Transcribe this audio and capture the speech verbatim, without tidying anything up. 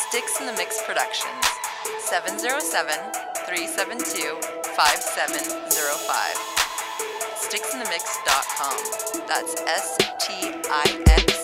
Sticks in the Mix Productions, seven zero seven, three seven two, five seven zero five. sticks in the mix dot com. That's S T I X